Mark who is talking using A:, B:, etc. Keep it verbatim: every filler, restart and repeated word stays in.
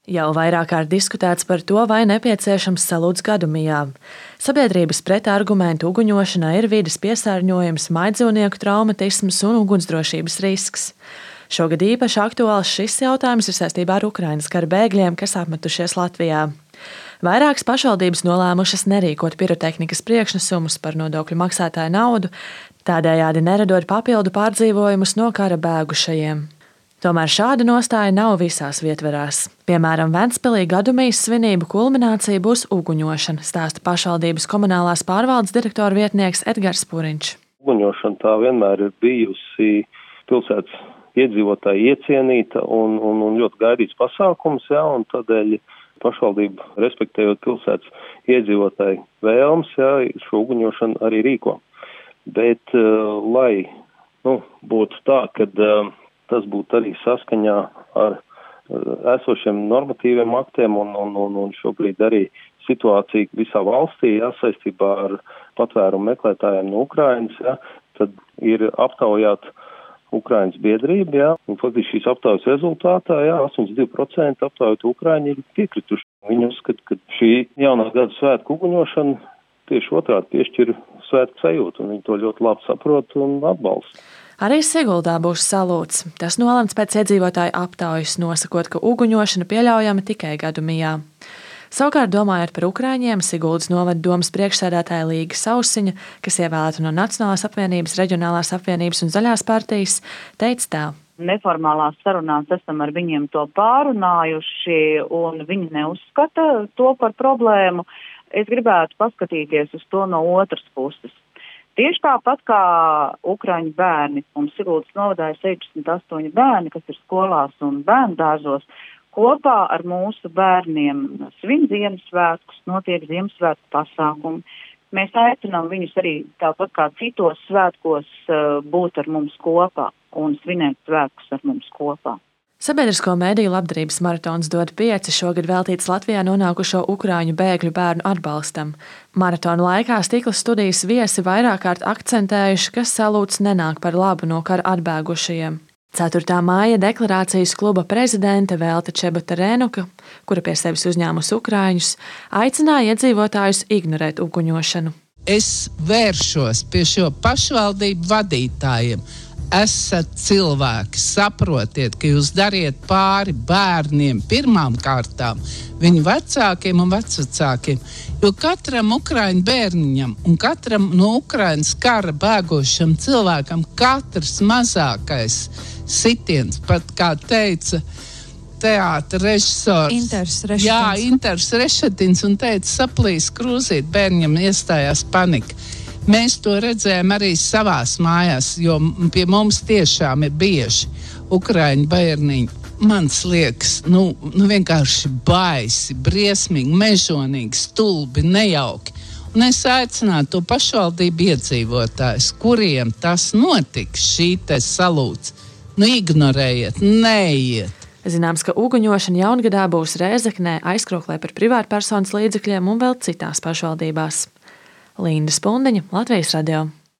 A: Jau vairāk kārt diskutēts par to, vai nepieciešams salūts gadumijā. Sabiedrības pretargumentu uguņošanai ir vides piesārņojums, maizdzīvnieku traumatisms un ugunsdrošības risks. Šogad īpaši aktuāls šis jautājums ir saistībā ar Ukrainas kara bēgļiem, kas apmetušies Latvijā. Vairākas pašvaldības nolēmušas nerīkot pirotehnikas priekšnesumus par nodokļu maksātāju naudu, tādējādi neradot papildu pārdzīvojumus no kara bēgušajiem. Tomēr šāda nostāja nav visās vietvarās. Piemēram, Ventspilī gadumijas svinību kulminācija būs uguņošana, stāsta pašvaldības komunālās pārvaldes direktora vietnieks Edgars Puriņš.
B: Uguņošana tā vienmēr ir bijusi pilsētas iedzīvotāji iecienīta un, un, un ļoti gaidīts pasākums, jā, un tādēļ pašvaldība, respektējot pilsētas iedzīvotāju vēlmes, jā, šo uguņošanu arī rīko. Bet, uh, lai nu, būtu tā, kad uh, tas būtu arī saskaņā ar esošiem normatīviem aktiem un, un, un, un šobrīd arī situācija visā valstī, jā, saistībā ar patvērumu meklētājiem no Ukrainas, jā, tad ir aptaujāt Ukrainas biedrība, jā, un faktiski šīs aptaujas rezultātā, jā, astoņdesmit divi procenti aptaujāt Ukraiņi ir piekrituši. Viņi uzskata, ka šī jaunā gada svētku uguņošana tieši otrādi piešķir svētku sajūtu, un viņi to ļoti labi saprot un atbalsta.
A: Arī Siguldā būs salūts. Tas nolemts pēc iedzīvotāju aptaujas, nosakot, ka uguņošana pieļaujama tikai gadumijā. Savukārt, domājot par Ukraiņiem, Siguldas novada domas priekšsēdētāja Līga Sausiņa, kas ievēlēta no Nacionālās apvienības, Reģionālās apvienības un Zaļās partijas, teica tā.
C: Neformālās sarunās esam ar viņiem to pārunājuši, un viņi neuzskata to par problēmu. Es gribētu paskatīties uz to no otras puses. Tieši tāpat kā ukraiņu bērni, mums Siguldas novadā ir sešdesmit astoņi bērni, kas ir skolās un bērnu dārzos, kopā ar mūsu bērniem svin Ziemassvētkus, notiek Ziemassvētku pasākumi. Mēs aicinām viņus arī tāpat kā citos svētkos būt ar mums kopā un svinēt svētkus ar mums kopā.
A: Sabiedrisko mediju labdarības maratons dod pieci šogad veltīts Latvijā nonākušo ukraiņu bēgļu bērnu atbalstam. Maratona laikā Stiklas studijas viesi vairāk kārt akcentējuši, ka salūts nenāk par labu no kara atbēgušajiem. ceturtā māja deklarācijas kluba prezidente Velta Čebota-Rēnuka, kura pie sevis uzņēmusi ukraiņus, aicināja iedzīvotājus ignorēt uguņošanu.
D: Es vēršos pie šo pašvaldību vadītājiem. Esat cilvēki, saprotiet, ka jūs dariet pāri bērniem pirmām kārtām, viņu vecākiem un vecvecākiem, jo katram ukraiņu bērniņam un katram no Ukrainas kara bēgošam cilvēkam katrs mazākais sitiens, pat kā teica teātra režisors.
A: Inters Rešetins.
D: Jā, Inters Rešetins un teica, saplīs krūzīt, bērņam iestājās panika. Mēs to redzējām arī savās mājās, jo pie mums tiešām ir bieži ukraiņu bērniņi. Mans liekas, nu, nu vienkārši baisi, briesmīgi, mežonīgi, stulbi, nejauki. Un es aicinātu to pašvaldību iedzīvotājus, kuriem tas notiks, šī te salūts. Nu, ignorējiet, neiet.
A: Zināms, ka uguņošana jaungadā būs Rēzeknē, Aizkroklē par privātpersonas līdzekļiem un vēl citās pašvaldībās. Linda Spundiņa, Latvijas radio.